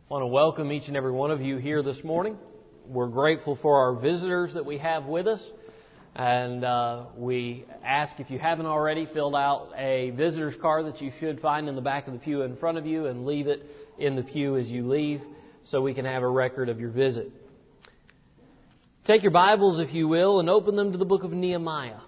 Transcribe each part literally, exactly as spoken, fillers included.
I want to welcome each and every one of you here this morning. We're grateful for our visitors that we have with us. And uh, we ask, if you haven't already, filled out a visitor's card that you should find in the back of the pew in front of you and leave it in the pew as you leave so we can have a record of your visit. Take your Bibles, if you will, and open them to the book of Nehemiah.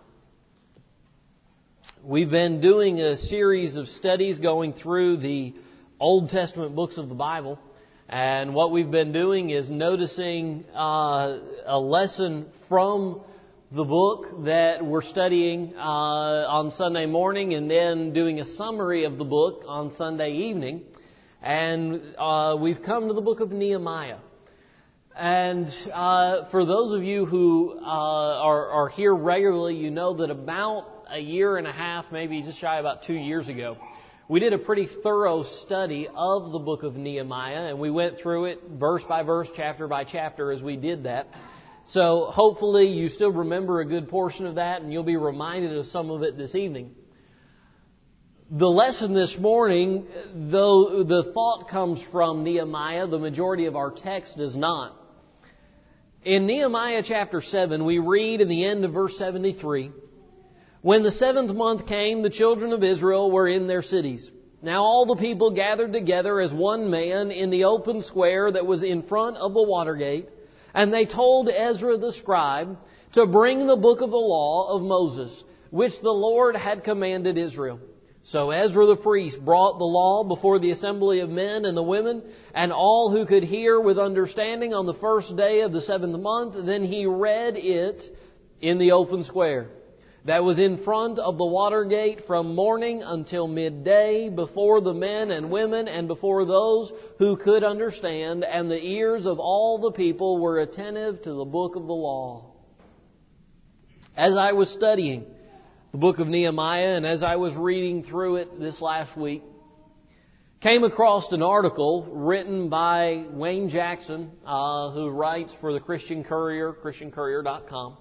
We've been doing a series of studies going through the Old Testament books of the Bible. And what we've been doing is noticing uh, a lesson from the book that we're studying uh, on Sunday morning, and then doing a summary of the book on Sunday evening. And uh, we've come to the book of Nehemiah. And uh, for those of you who uh, are, are here regularly, you know that about a year and a half, maybe just shy about two years ago, we did a pretty thorough study of the book of Nehemiah, and we went through it verse by verse, chapter by chapter as we did that. So hopefully you still remember a good portion of that, and you'll be reminded of some of it this evening. The lesson this morning, though the thought comes from Nehemiah, the majority of our text does not. In Nehemiah chapter seven, we read in the end of verse seventy-three, "When the seventh month came, the children of Israel were in their cities. Now all the people gathered together as one man in the open square that was in front of the water gate, and they told Ezra the scribe to bring the book of the law of Moses, which the Lord had commanded Israel. So Ezra the priest brought the law before the assembly of men and the women, and all who could hear with understanding on the first day of the seventh month. Then he read it in the open square that was in front of the water gate from morning until midday, before the men and women and before those who could understand, and the ears of all the people were attentive to the book of the law." As I was studying the book of Nehemiah, and as I was reading through it this last week, came across an article written by Wayne Jackson, uh, who writes for the Christian Courier, Christian Courier dot com,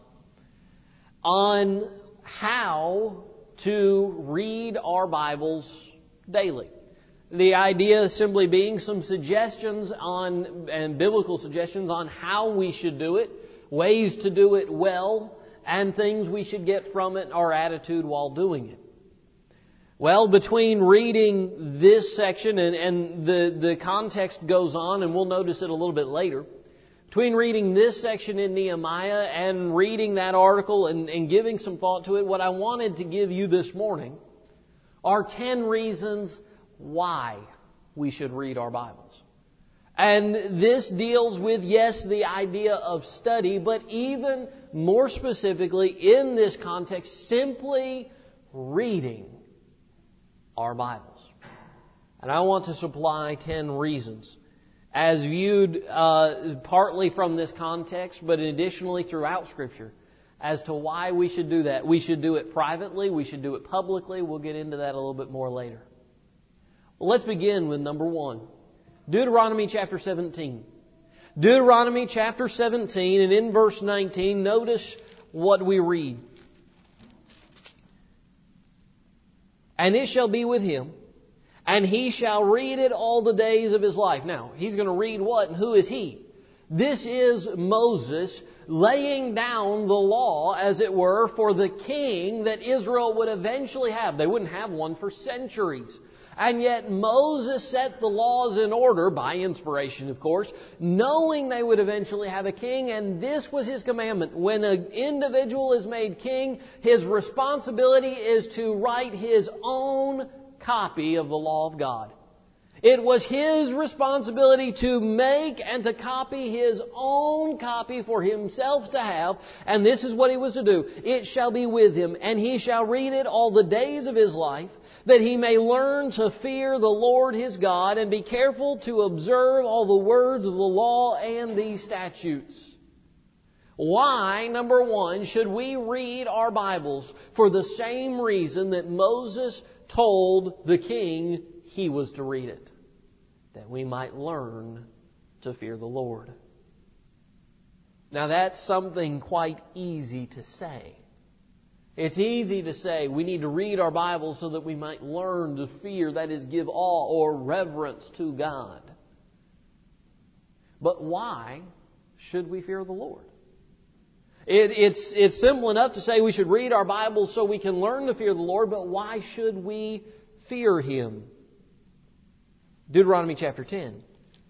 on how to read our Bibles daily. The idea simply being some suggestions on, and biblical suggestions on how we should do it, ways to do it well, and things we should get from it, our attitude while doing it. Well, between reading this section, and, and the, the context goes on, and we'll notice it a little bit later, between reading this section in Nehemiah and reading that article and, and giving some thought to it, what I wanted to give you this morning are ten reasons why we should read our Bibles. And this deals with, yes, the idea of study, but even more specifically in this context, simply reading our Bibles. And I want to supply ten reasons, as viewed uh, partly from this context, but additionally throughout Scripture, as to why we should do that. We should do it privately. We should do it publicly. We'll get into that a little bit more later. Well, let's begin with number one. Deuteronomy chapter seventeen. Deuteronomy chapter seventeen, and in verse nineteen, notice what we read. "And it shall be with him, and he shall read it all the days of his life." Now, he's going to read what, and who is he? This is Moses laying down the law, as it were, for the king that Israel would eventually have. They wouldn't have one for centuries. And yet Moses set the laws in order, by inspiration, of course, knowing they would eventually have a king, and this was his commandment. When an individual is made king, his responsibility is to write his own copy of the law of God. It was his responsibility to make and to copy his own copy for himself to have, and this is what he was to do. "It shall be with him, and he shall read it all the days of his life, that he may learn to fear the Lord his God, and be careful to observe all the words of the law and these statutes." Why, number one, should we read our Bibles? For the same reason that Moses told the king he was to read it, that we might learn to fear the Lord. Now that's something quite easy to say. It's easy to say we need to read our Bibles so that we might learn to fear, that is, give awe or reverence to God. But why should we fear the Lord? It, it's, it's simple enough to say we should read our Bibles so we can learn to fear the Lord, but why should we fear Him? Deuteronomy chapter ten.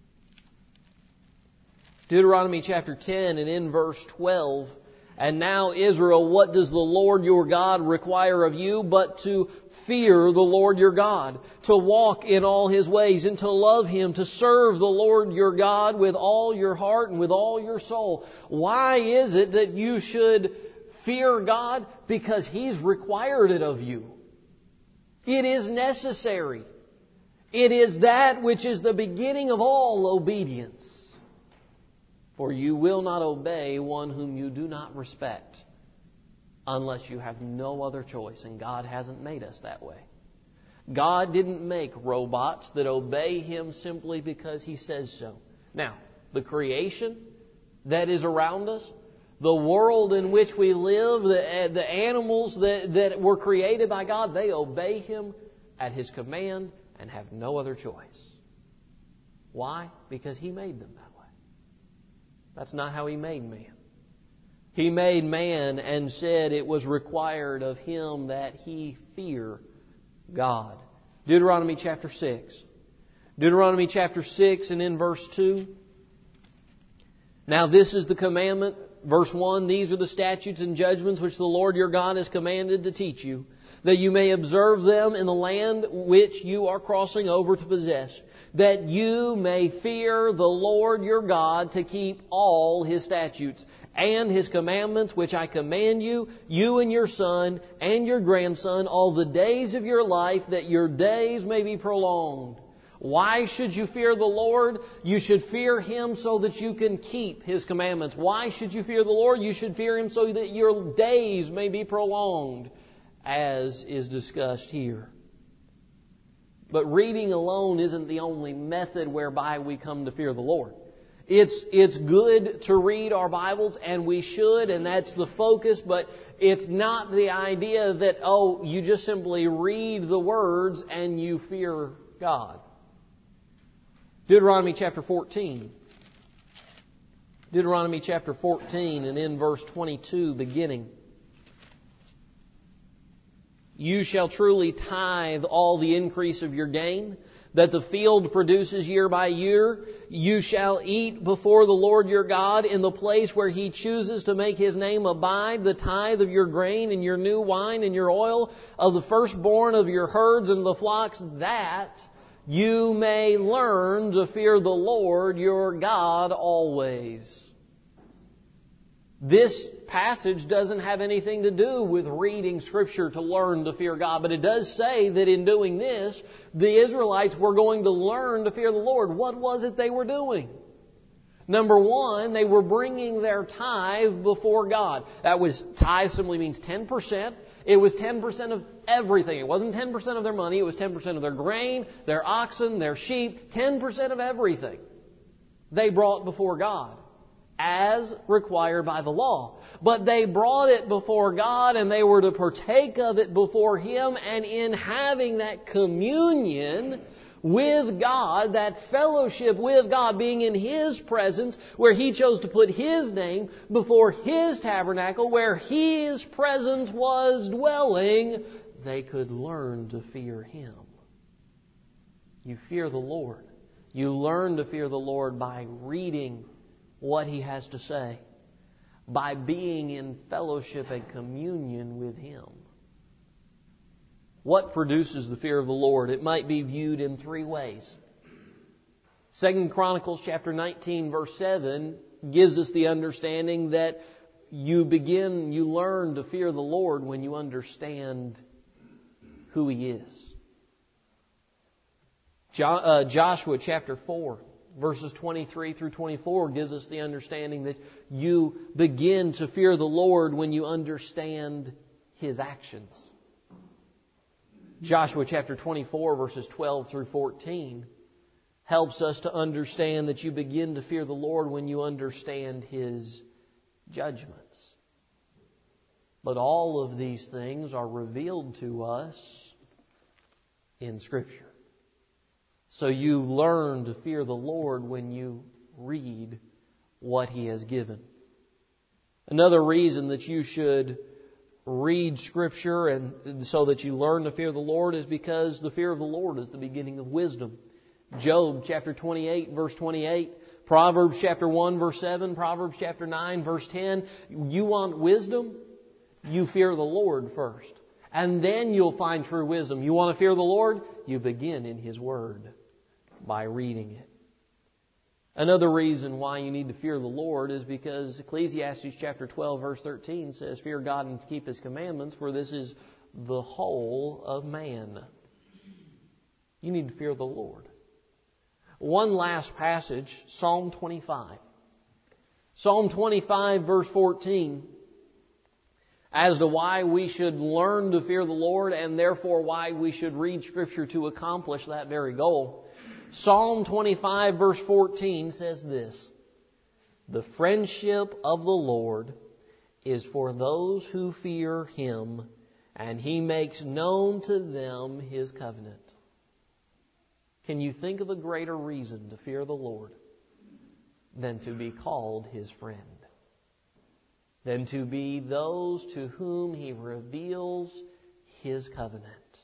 Deuteronomy chapter ten and in verse twelve. And now, Israel, what does the Lord your God require of you but to fear the Lord your God, to walk in all His ways, and to love Him, to serve the Lord your God with all your heart and with all your soul? Why is it that you should fear God? Because He's required it of you. It is necessary. It is that which is the beginning of all obedience. For you will not obey one whom you do not respect unless you have no other choice. And God hasn't made us that way. God didn't make robots that obey Him simply because He says so. Now, the creation that is around us, the world in which we live, the, the animals that, that were created by God, they obey Him at His command and have no other choice. Why? Because He made them that way. That's not how He made man. He made man and said it was required of him that he fear God. Deuteronomy chapter six. Deuteronomy chapter six and in verse two. Now this is the commandment. Verse one, these are the statutes and judgments which the Lord your God has commanded to teach you, that you may observe them in the land which you are crossing over to possess, that you may fear the Lord your God to keep all His statutes and His commandments which I command you, you and your son and your grandson, all the days of your life, that your days may be prolonged. Why should you fear the Lord? You should fear Him so that you can keep His commandments. Why should you fear the Lord? You should fear Him so that your days may be prolonged, as is discussed here. But reading alone isn't the only method whereby we come to fear the Lord. It's, it's good to read our Bibles, and we should, and that's the focus, but it's not the idea that, oh, you just simply read the words and you fear God. Deuteronomy chapter fourteen. Deuteronomy chapter fourteen and in verse twenty-two beginning. You shall truly tithe all the increase of your gain, that the field produces year by year. You shall eat before the Lord your God in the place where He chooses to make His name abide, the tithe of your grain and your new wine and your oil, of the firstborn of your herds and the flocks, that you may learn to fear the Lord your God always. This passage doesn't have anything to do with reading Scripture to learn to fear God, but it does say that in doing this, the Israelites were going to learn to fear the Lord. What was it they were doing? Number one, they were bringing their tithe before God. That was, tithe simply means ten percent. It was ten percent of everything. It wasn't ten percent of their money. It was ten percent of their grain, their oxen, their sheep. ten percent of everything they brought before God, as required by the law. But they brought it before God, and they were to partake of it before Him, and in having that communion with God, that fellowship with God, being in His presence, where He chose to put His name before His tabernacle, where His presence was dwelling, they could learn to fear Him. You fear the Lord. You learn to fear the Lord by reading what He has to say, by being in fellowship and communion with Him. What produces the fear of the Lord? It might be viewed in three ways. Second Chronicles chapter nineteen verse seven gives us the understanding that you begin, you learn to fear the Lord when you understand who He is. Jo- uh, Joshua chapter four verses twenty-three through twenty-four gives us the understanding that you begin to fear the Lord when you understand His actions. Joshua chapter twenty-four verses twelve through fourteen helps us to understand that you begin to fear the Lord when you understand His judgments. But all of these things are revealed to us in Scripture. So you learn to fear the Lord when you read what He has given. Another reason that you should read Scripture and so that you learn to fear the Lord is because the fear of the Lord is the beginning of wisdom. Job chapter twenty-eight, verse twenty-eight. Proverbs chapter one, verse seven. Proverbs chapter nine, verse ten. You want wisdom? You fear the Lord first. And then you'll find true wisdom. You want to fear the Lord? You begin in His Word by reading it. Another reason why you need to fear the Lord is because Ecclesiastes chapter twelve, verse thirteen says, fear God and keep His commandments, for this is the whole of man. You need to fear the Lord. One last passage, Psalm twenty-five. Psalm twenty-five, verse fourteen, as to why we should learn to fear the Lord and therefore why we should read Scripture to accomplish that very goal. Psalm twenty-five, verse fourteen says this, the friendship of the Lord is for those who fear Him, and He makes known to them His covenant. Can you think of a greater reason to fear the Lord than to be called His friend? Than to be those to whom He reveals His covenant?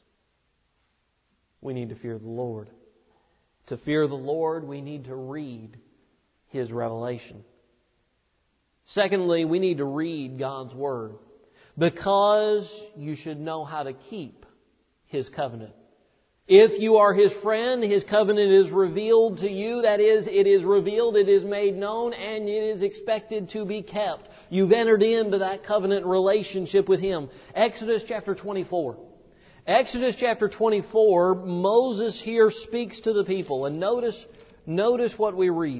We need to fear the Lord. To fear the Lord, we need to read His revelation. Secondly, we need to read God's Word because you should know how to keep His covenant. If you are His friend, His covenant is revealed to you. That is, it is revealed, it is made known, and it is expected to be kept. You've entered into that covenant relationship with Him. Exodus chapter twenty-four. Exodus chapter twenty-four, Moses here speaks to the people. And notice, notice what we read.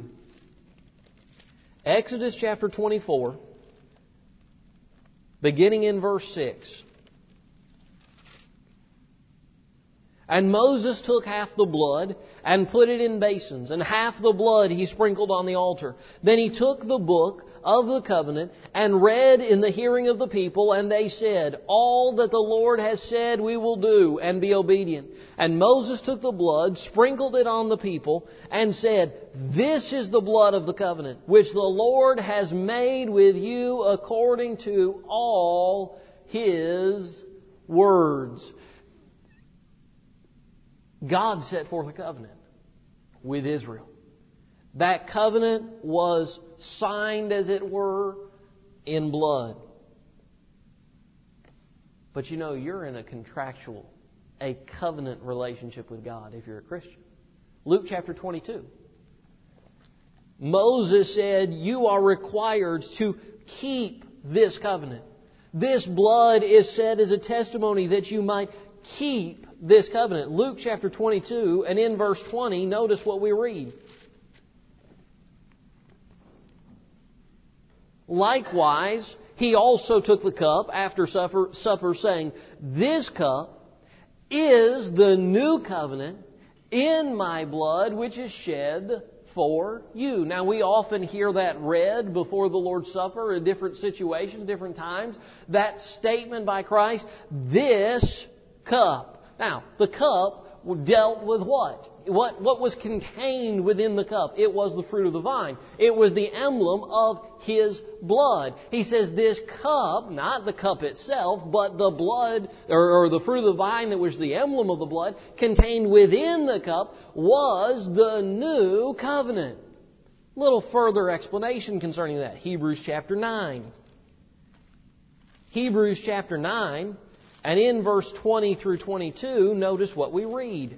Exodus chapter twenty-four, beginning in verse six. And Moses took half the blood and put it in basins, and half the blood he sprinkled on the altar. Then he took the book of the covenant and read in the hearing of the people, and they said, all that the Lord has said we will do, and be obedient. And Moses took the blood, sprinkled it on the people, and said, this is the blood of the covenant, which the Lord has made with you according to all His words. God set forth a covenant with Israel. That covenant was signed, as it were, in blood. But you know, you're in a contractual, a covenant relationship with God if you're a Christian. Luke chapter twenty-two. Moses said, you are required to keep this covenant. This blood is said as a testimony that you might keep this covenant. Luke chapter twenty-two, and in verse twenty, notice what we read. Likewise, He also took the cup after supper, supper, saying, this cup is the new covenant in my blood, which is shed for you. Now, we often hear that read before the Lord's Supper in different situations, different times. That statement by Christ, this cup. Now, the cup dealt with what? What, what was contained within the cup? It was the fruit of the vine. It was the emblem of His blood. He says this cup, not the cup itself, but the blood, or, or the fruit of the vine that was the emblem of the blood, contained within the cup was the new covenant. A little further explanation concerning that. Hebrews chapter nine. Hebrews chapter nine. And in verse twenty through twenty-two, notice what we read.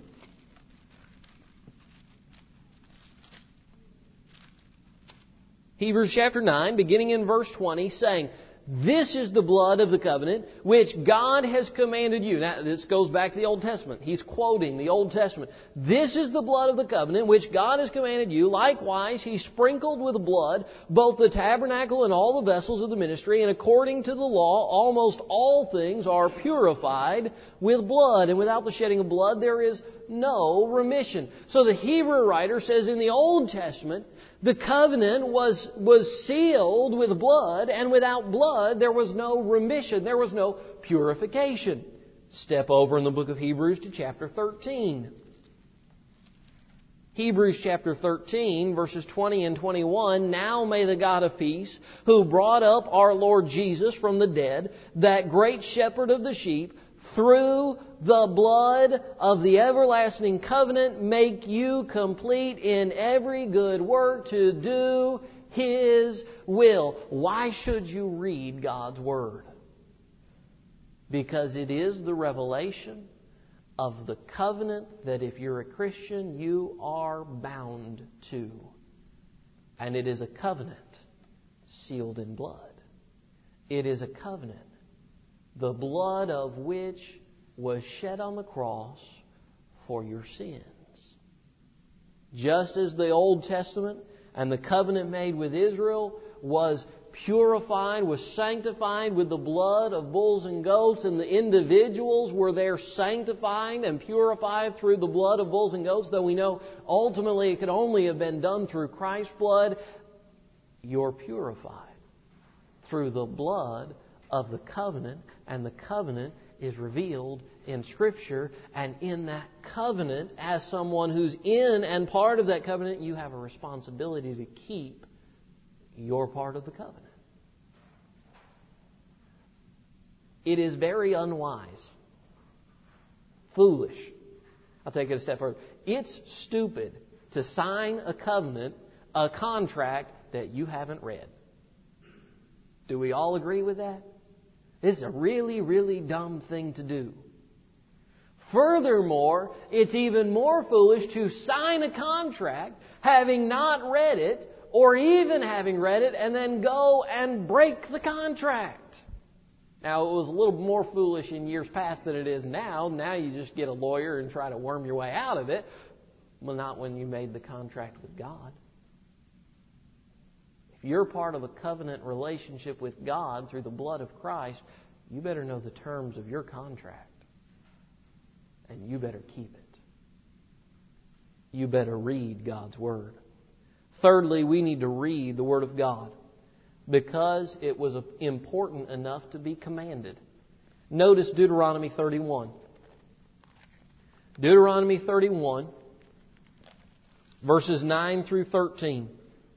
Hebrews chapter nine, beginning in verse twenty, saying, this is the blood of the covenant which God has commanded you. Now, this goes back to the Old Testament. He's quoting the Old Testament. This is the blood of the covenant which God has commanded you. Likewise, He sprinkled with blood both the tabernacle and all the vessels of the ministry. And according to the law, almost all things are purified with blood. And without the shedding of blood, there is no remission. So the Hebrew writer says in the Old Testament, the covenant was, was sealed with blood, and without blood there was no remission, there was no purification. Step over in the book of Hebrews to chapter thirteen. Hebrews chapter thirteen, verses twenty and twenty-one, "Now may the God of peace, who brought up our Lord Jesus from the dead, that great shepherd of the sheep, through the blood of the everlasting covenant, make you complete in every good work to do His will." Why should you read God's Word? Because it is the revelation of the covenant that if you're a Christian, you are bound to. And it is a covenant sealed in blood. It is a covenant, the blood of which was shed on the cross for your sins. Just as the Old Testament and the covenant made with Israel was purified, was sanctified with the blood of bulls and goats, and the individuals were there sanctified and purified through the blood of bulls and goats, though we know ultimately it could only have been done through Christ's blood, you're purified through the blood of the covenant, and the covenant is revealed in Scripture, and in that covenant, as someone who's in and part of that covenant, you have a responsibility to keep your part of the covenant. It is very unwise, foolish. I'll take it a step further. It's stupid to sign a covenant, a contract that you haven't read. Do we all agree with that? It's a really, really dumb thing to do. Furthermore, it's even more foolish to sign a contract having not read it, or even having read it, and then go and break the contract. Now, it was a little more foolish in years past than it is now. Now you just get a lawyer and try to worm your way out of it. Well, not when you made the contract with God. If you're part of a covenant relationship with God through the blood of Christ, you better know the terms of your contract. And you better keep it. You better read God's Word. Thirdly, we need to read the Word of God because it was important enough to be commanded. Notice Deuteronomy thirty-one. Deuteronomy thirty-one, verses nine through thirteen.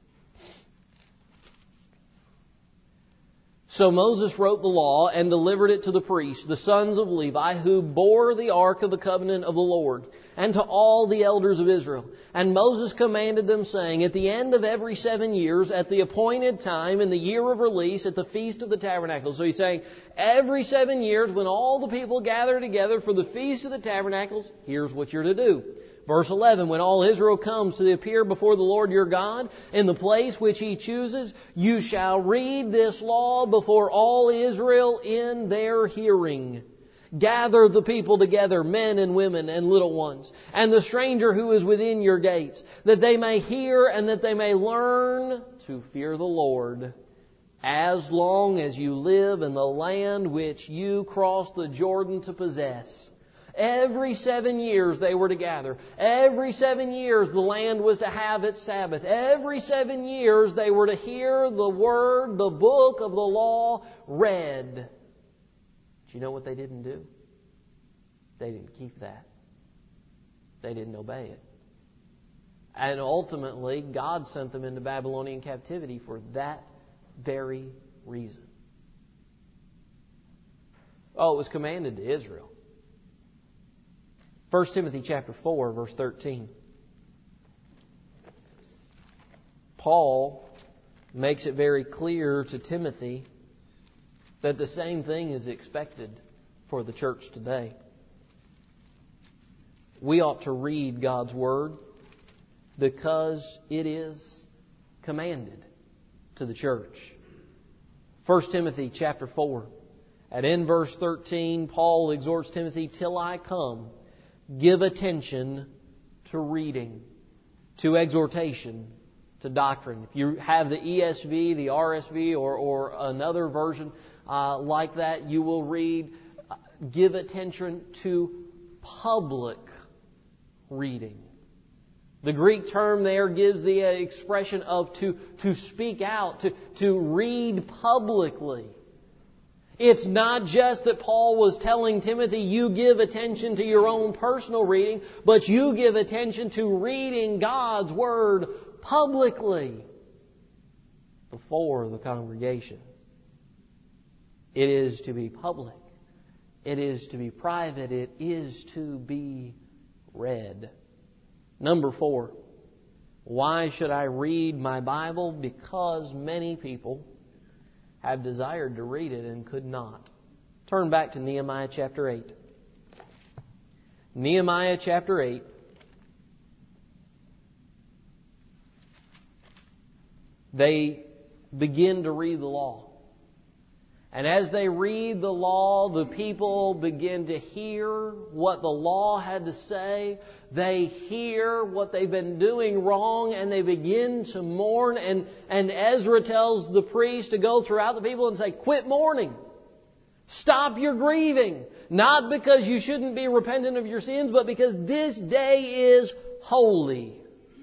"So Moses wrote the law and delivered it to the priests, the sons of Levi, who bore the ark of the covenant of the Lord, and to all the elders of Israel. And Moses commanded them, saying, At the end of every seven years, at the appointed time, in the year of release, at the Feast of the Tabernacles." So he's saying, every seven years, when all the people gather together for the Feast of the Tabernacles, here's what you're to do. Verse eleven, "When all Israel comes to appear before the Lord your God in the place which He chooses, you shall read this law before all Israel in their hearing. Gather the people together, men and women and little ones, and the stranger who is within your gates, that they may hear and that they may learn to fear the Lord, as long as you live in the land which you cross the Jordan to possess." Every seven years they were to gather. Every seven years the land was to have its Sabbath. Every seven years they were to hear the Word, the book of the law, read. Do you know what they didn't do? They didn't keep that. They didn't obey it. And ultimately, God sent them into Babylonian captivity for that very reason. Oh, it was commanded to Israel. First Timothy chapter four, verse thirteen. Paul makes it very clear to Timothy that the same thing is expected for the church today. We ought to read God's Word because it is commanded to the church. First Timothy chapter four, and in verse thirteen, Paul exhorts Timothy, "Till I come, give attention to reading, to exhortation, to doctrine." If you have the E S V, the R S V, or, or another version uh, like that, you will read, "Give attention to public reading." The Greek term there gives the expression of to, to speak out, to, to read publicly. It's not just that Paul was telling Timothy, you give attention to your own personal reading, but you give attention to reading God's Word publicly before the congregation. It is to be public. It is to be private. It is to be read. Number four, why should I read my Bible? Because many people have desired to read it and could not. Turn back to Nehemiah chapter eight. Nehemiah chapter eight. They begin to read the law. And as they read the law, the people begin to hear what the law had to say. They hear what they've been doing wrong, and they begin to mourn. And, and Ezra tells the priest to go throughout the people and say, quit mourning. Stop your grieving. Not because you shouldn't be repentant of your sins, but because this day is holy.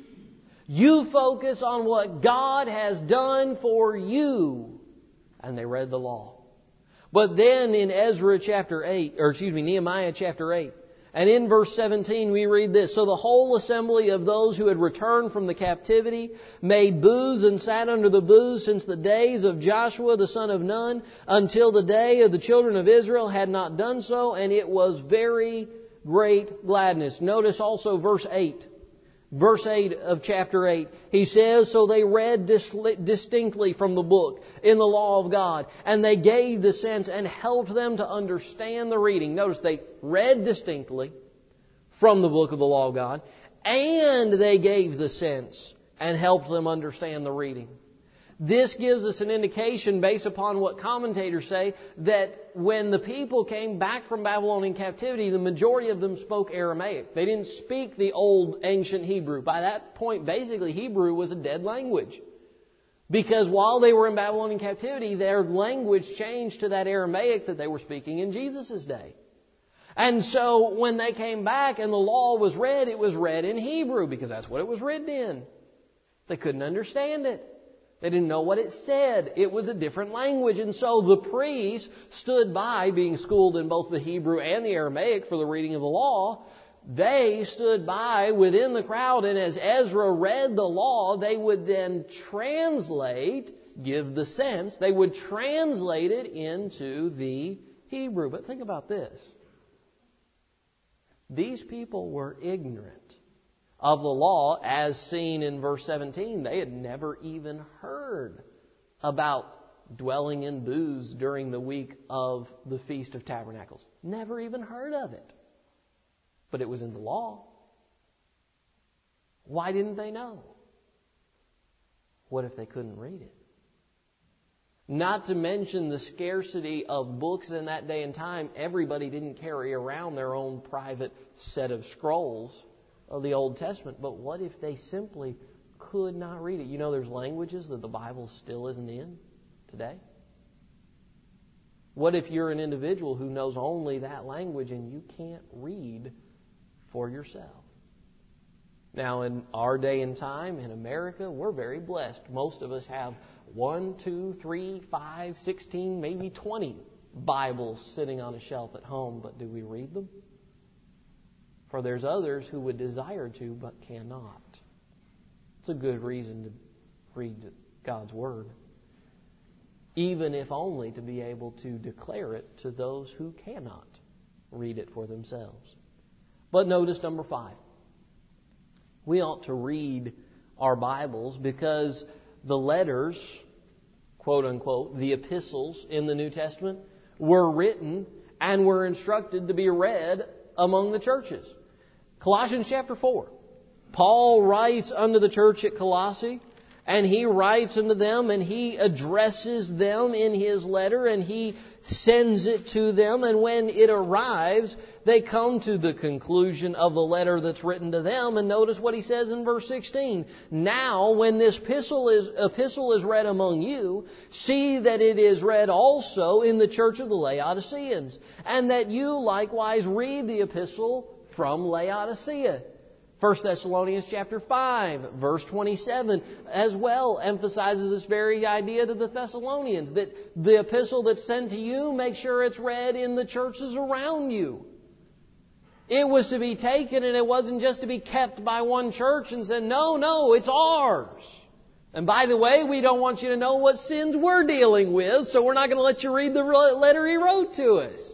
You focus on what God has done for you. And they read the law. But then in Ezra chapter eight, or excuse me, Nehemiah chapter eight, and in verse seventeen we read this, so the whole assembly of those who had returned from the captivity made booths and sat under the booths since the days of Joshua the son of Nun until the day of the children of Israel had not done so, and it was very great gladness. Notice also verse eight. Verse eight of chapter eight. He says, so they read dis- distinctly from the book in the law of God, and they gave the sense and helped them to understand the reading. Notice they read distinctly from the book of the law of God, and they gave the sense and helped them understand the reading. This gives us an indication, based upon what commentators say, that when the people came back from Babylonian captivity, the majority of them spoke Aramaic. They didn't speak the old ancient Hebrew. By that point, basically, Hebrew was a dead language. Because while they were in Babylonian captivity, their language changed to that Aramaic that they were speaking in Jesus' day. And so when they came back and the law was read, it was read in Hebrew, because that's what it was written in. They couldn't understand it. They didn't know what it said. It was a different language. And so the priests stood by, being schooled in both the Hebrew and the Aramaic for the reading of the law. They stood by within the crowd, and as Ezra read the law, they would then translate, give the sense, they would translate it into the Hebrew. But think about this. These people were ignorant of the law, as seen in verse seventeen. They had never even heard about dwelling in booths during the week of the Feast of Tabernacles. Never even heard of it. But it was in the law. Why didn't they know? What if they couldn't read it? Not to mention the scarcity of books in that day and time. Everybody didn't carry around their own private set of scrolls of the Old Testament. But what if they simply could not read it? You know, there's languages that the Bible still isn't in today. What if you're an individual who knows only that language and you can't read for yourself? Now, in our day and time in America, we're very blessed. Most of us have one, two, three, five, sixteen, maybe twenty Bibles sitting on a shelf at home. But do we read them? For there's others who would desire to, but cannot. It's a good reason to read God's Word, even if only to be able to declare it to those who cannot read it for themselves. But notice number five. We ought to read our Bibles because the letters, quote unquote, the epistles in the New Testament were written and were instructed to be read among the churches. Colossians chapter four. Paul writes unto the church at Colossae, and he writes unto them, and he addresses them in his letter, and he sends it to them, and when it arrives, they come to the conclusion of the letter that's written to them, and notice what he says in verse sixteen. Now, when this epistle is, epistle is read among you, see that it is read also in the church of the Laodiceans, and that you likewise read the epistle from Laodicea. First Thessalonians chapter five, verse twenty-seven, as well emphasizes this very idea to the Thessalonians, that the epistle that's sent to you, make sure it's read in the churches around you. It was to be taken, and it wasn't just to be kept by one church and said, no, no, it's ours. And by the way, we don't want you to know what sins we're dealing with, so we're not going to let you read the letter he wrote to us.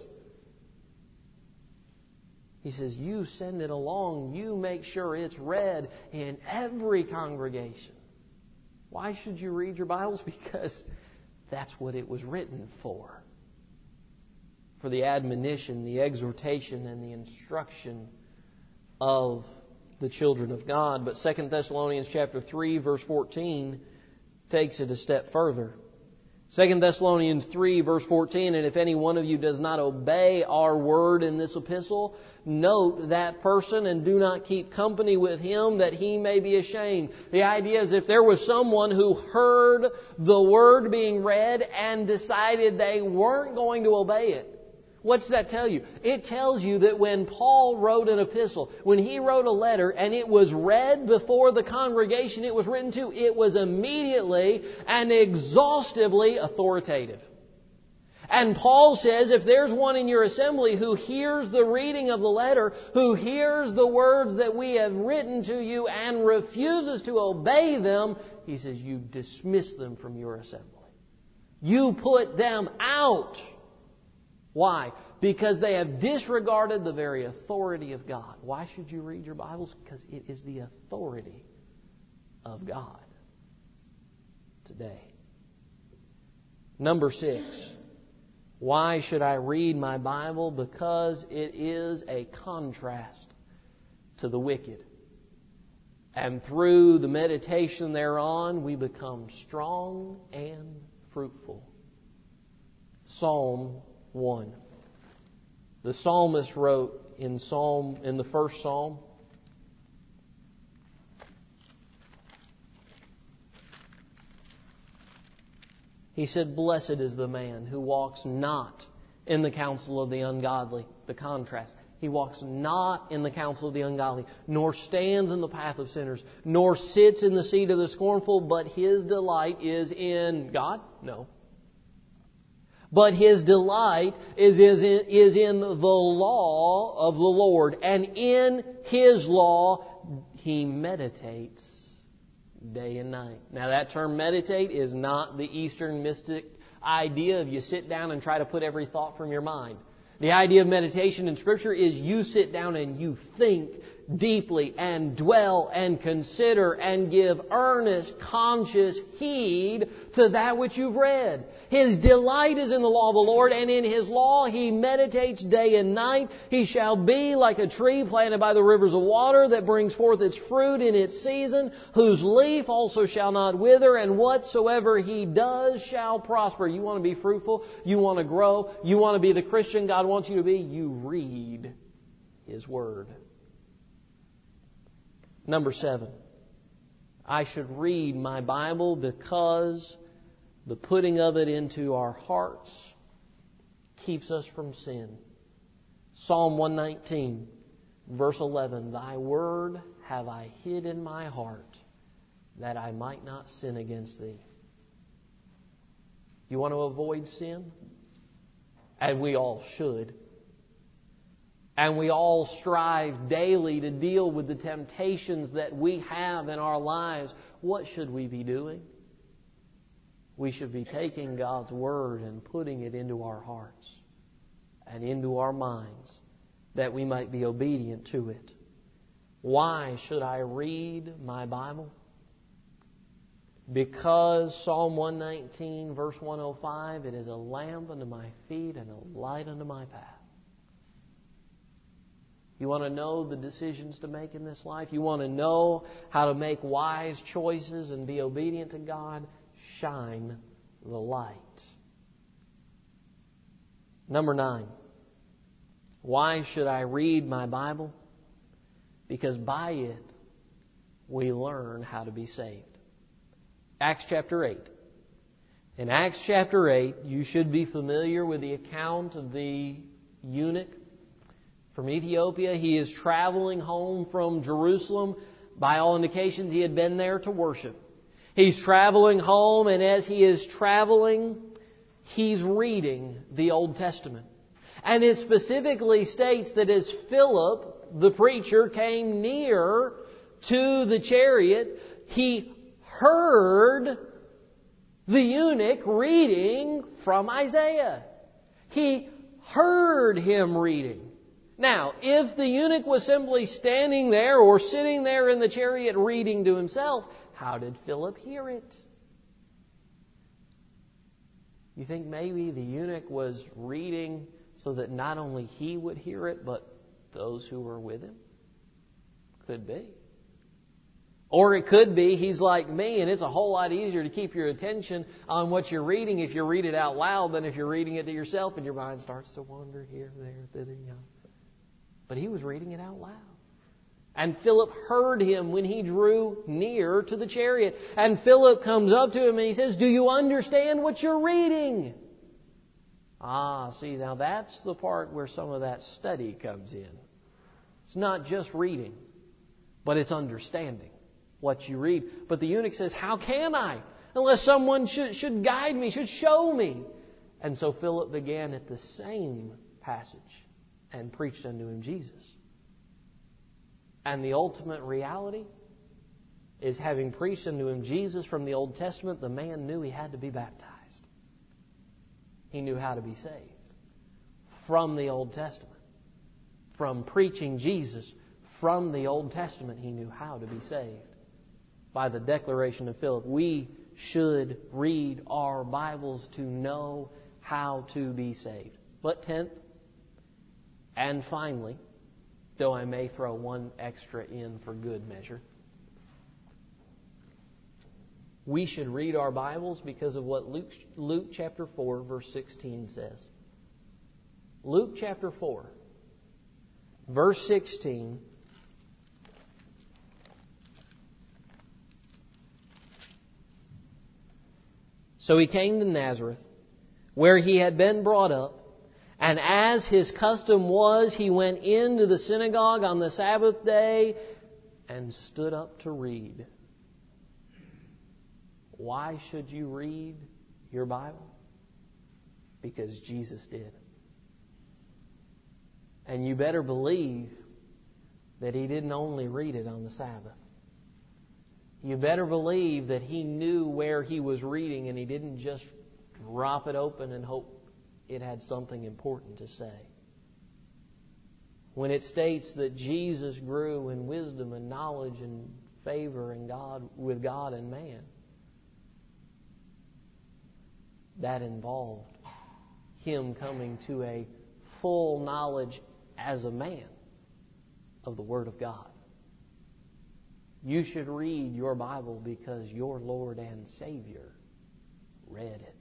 He says, you send it along, you make sure it's read in every congregation. Why should you read your Bibles? Because that's what it was written for. For the admonition, the exhortation, and the instruction of the children of God. But Second Thessalonians chapter three, verse fourteen takes it a step further. Second Thessalonians three, verse fourteen, and if any one of you does not obey our word in this epistle, note that person and do not keep company with him, that he may be ashamed. The idea is if there was someone who heard the word being read and decided they weren't going to obey it, what's that tell you? It tells you that when Paul wrote an epistle, when he wrote a letter and it was read before the congregation it was written to, it was immediately and exhaustively authoritative. And Paul says, if there's one in your assembly who hears the reading of the letter, who hears the words that we have written to you and refuses to obey them, he says, you dismiss them from your assembly. You put them out. Why? Because they have disregarded the very authority of God. Why should you read your Bibles? Because it is the authority of God today. Number six. Why should I read my Bible? Because it is a contrast to the wicked. And through the meditation thereon, we become strong and fruitful. Psalm one. The psalmist wrote in Psalm in the first Psalm, he said, blessed is the man who walks not in the counsel of the ungodly. The contrast. He walks not in the counsel of the ungodly, nor stands in the path of sinners, nor sits in the seat of the scornful, but his delight is in God? No. But his delight is, is, in, is in the law of the Lord. And in His law he meditates day and night. Now that term meditate is not the Eastern mystic idea of you sit down and try to put every thought from your mind. The idea of meditation in Scripture is you sit down and you think deeply and dwell and consider and give earnest, conscious heed to that which you've read. His delight is in the law of the Lord, and in His law He meditates day and night. He shall be like a tree planted by the rivers of water that brings forth its fruit in its season, whose leaf also shall not wither, and whatsoever he does shall prosper. You want to be fruitful? You want to grow? You want to be the Christian God wants you to be? You read His Word. Number seven, I should read my Bible because the putting of it into our hearts keeps us from sin. Psalm one nineteen, verse eleven, Thy word have I hid in my heart, that I might not sin against Thee. You want to avoid sin? And we all should. And we all strive daily to deal with the temptations that we have in our lives. What should we be doing? We should be taking God's Word and putting it into our hearts and into our minds that we might be obedient to it. Why should I read my Bible? Because Psalm one nineteen, verse one oh five, it is a lamp unto my feet and a light unto my path. You want to know the decisions to make in this life? You want to know how to make wise choices and be obedient to God? Shine the light. Number nine. Why should I read my Bible? Because by it we learn how to be saved. Acts chapter eight. In Acts chapter eight, you should be familiar with the account of the eunuch from Ethiopia. He is traveling home from Jerusalem. By all indications, he had been there to worship. He's traveling home, and as he is traveling, he's reading the Old Testament. And it specifically states that as Philip, the preacher, came near to the chariot, he heard the eunuch reading from Isaiah. He heard him reading. Now, if the eunuch was simply standing there or sitting there in the chariot reading to himself, how did Philip hear it? You think maybe the eunuch was reading so that not only he would hear it, but those who were with him? Could be. Or it could be he's like me, and it's a whole lot easier to keep your attention on what you're reading if you read it out loud than if you're reading it to yourself and your mind starts to wander here, there, thither, you know. But he was reading it out loud. And Philip heard him when he drew near to the chariot. And Philip comes up to him and he says, "Do you understand what you're reading?" Ah, see, now that's the part where some of that study comes in. It's not just reading, but it's understanding what you read. But the eunuch says, "How can I? Unless someone should, should guide me, should show me." And so Philip began at the same passage and preached unto him Jesus. And the ultimate reality is, having preached unto him Jesus from the Old Testament, the man knew he had to be baptized. He knew how to be saved from the Old Testament. From preaching Jesus from the Old Testament, he knew how to be saved. By the declaration of Philip, we should read our Bibles to know how to be saved. But tenth, and finally, though I may throw one extra in for good measure, we should read our Bibles because of what Luke, Luke chapter four, verse sixteen says. Luke chapter four, verse sixteen. So he came to Nazareth, where he had been brought up, and as his custom was, he went into the synagogue on the Sabbath day and stood up to read. Why should you read your Bible? Because Jesus did. And you better believe that he didn't only read it on the Sabbath. You better believe that he knew where he was reading, and he didn't just drop it open and hope it had something important to say. When it states that Jesus grew in wisdom and knowledge and favor and God with God and man, that involved him coming to a full knowledge as a man of the Word of God. You should read your Bible because your Lord and Savior read it.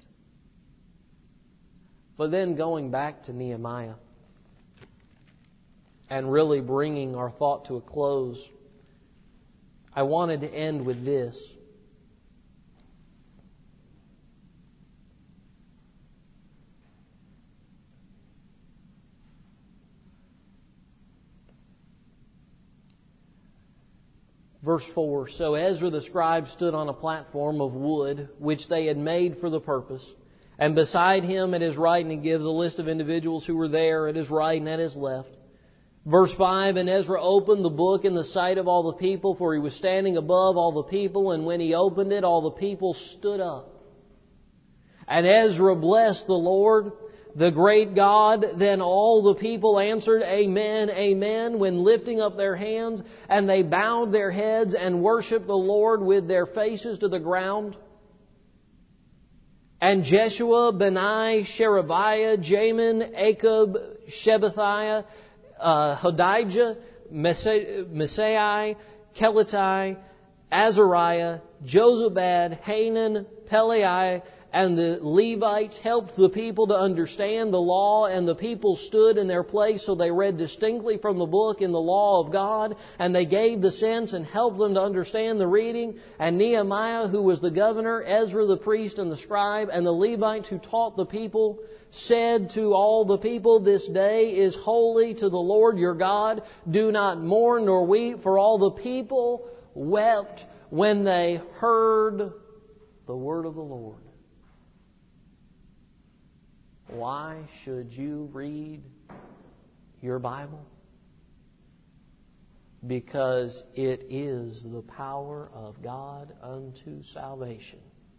But then going back to Nehemiah and really bringing our thought to a close, I wanted to end with this. Verse four, So Ezra the scribe stood on a platform of wood, which they had made for the purpose. And beside him at his right, and he gives a list of individuals who were there at his right and at his left. Verse five, And Ezra opened the book in the sight of all the people, for he was standing above all the people. And when he opened it, all the people stood up. And Ezra blessed the Lord, the great God. Then all the people answered, Amen, Amen, when lifting up their hands. And they bowed their heads and worshipped the Lord with their faces to the ground. And Jeshua, Benai, Sherebiah, Jamin, Akub, Shebathiah, uh, Hodijah, Messiah, Kelatai, Azariah, Jozabad, Hanan, Pelai, and the Levites helped the people to understand the law, and the people stood in their place so they read distinctly from the book in the law of God, and they gave the sense and helped them to understand the reading. And Nehemiah, who was the governor, Ezra the priest and the scribe, and the Levites who taught the people, said to all the people, "This day is holy to the Lord your God. Do not mourn nor weep," for all the people wept when they heard the word of the Lord. Why should you read your Bible? Because it is the power of God unto salvation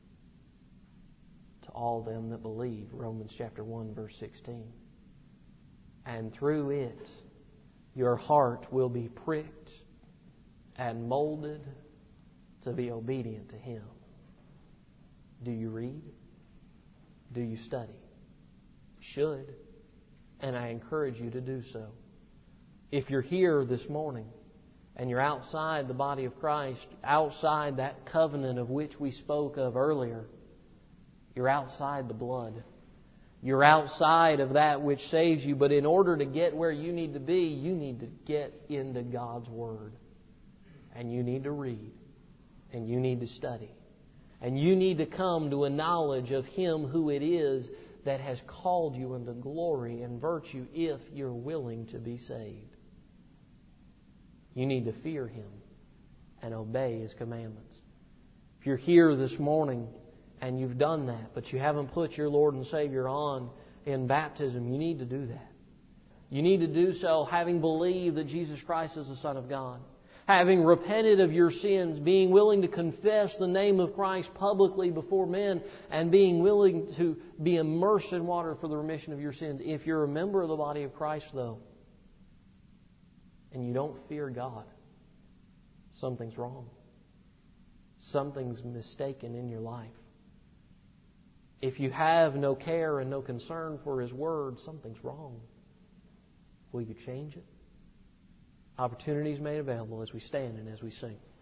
to all them that believe. Romans chapter one, verse sixteen. And through it, your heart will be pricked and molded to be obedient to Him. Do you read? Do you study? Should. And I encourage you to do so. If you're here this morning and you're outside the body of Christ, outside that covenant of which we spoke of earlier, you're outside the blood. You're outside of that which saves you. But in order to get where you need to be, you need to get into God's Word. And you need to read. And you need to study. And you need to come to a knowledge of Him who it is that has called you into glory and virtue if you're willing to be saved. You need to fear Him and obey His commandments. If you're here this morning and you've done that, but you haven't put your Lord and Savior on in baptism, you need to do that. You need to do so having believed that Jesus Christ is the Son of God. Having repented of your sins, being willing to confess the name of Christ publicly before men, and being willing to be immersed in water for the remission of your sins. If you're a member of the body of Christ, though, and you don't fear God, something's wrong. Something's mistaken in your life. If you have no care and no concern for His Word, something's wrong. Will you change it? Opportunities made available as we stand and as we sing.